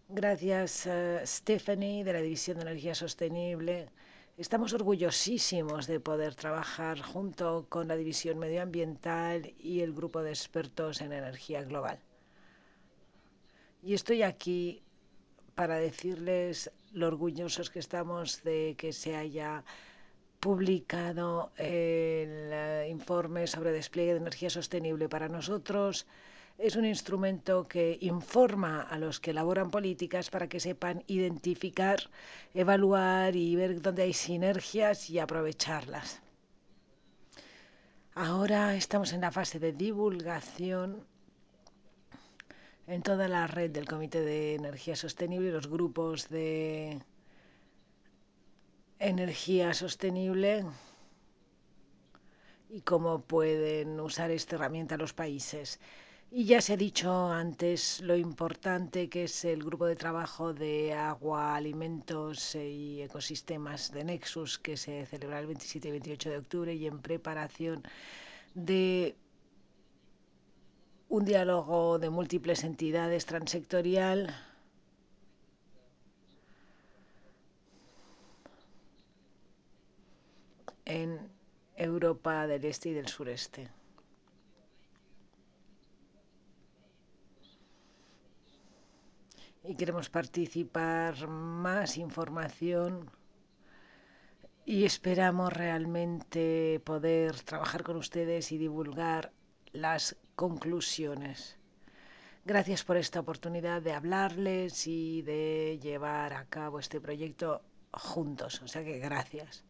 Gracias, Stephanie, de la División de Energía Sostenible. Estamos orgullosísimos de poder trabajar junto con la División Medioambiental y el Grupo de Expertos en Energía Global. Y estoy aquí para decirles lo orgullosos que estamos de que se haya publicado el informe sobre despliegue de energía sostenible. Para nosotros es un instrumento que informa a los que elaboran políticas para que sepan identificar, evaluar y ver dónde hay sinergias y aprovecharlas. Ahora estamos en la fase de divulgación en toda la red del Comité de Energía Sostenible y los grupos de energía sostenible y cómo pueden usar esta herramienta los países. Y ya se ha dicho antes lo importante que es el grupo de trabajo de agua, alimentos y ecosistemas de Nexus, que se celebrará el 27 y 28 de octubre, y en preparación de un diálogo de múltiples entidades transectorial en Europa del Este y del Sureste. Y queremos participar más información y esperamos realmente poder trabajar con ustedes y divulgar las conclusiones. Gracias por esta oportunidad de hablarles y de llevar a cabo este proyecto juntos. O sea que gracias.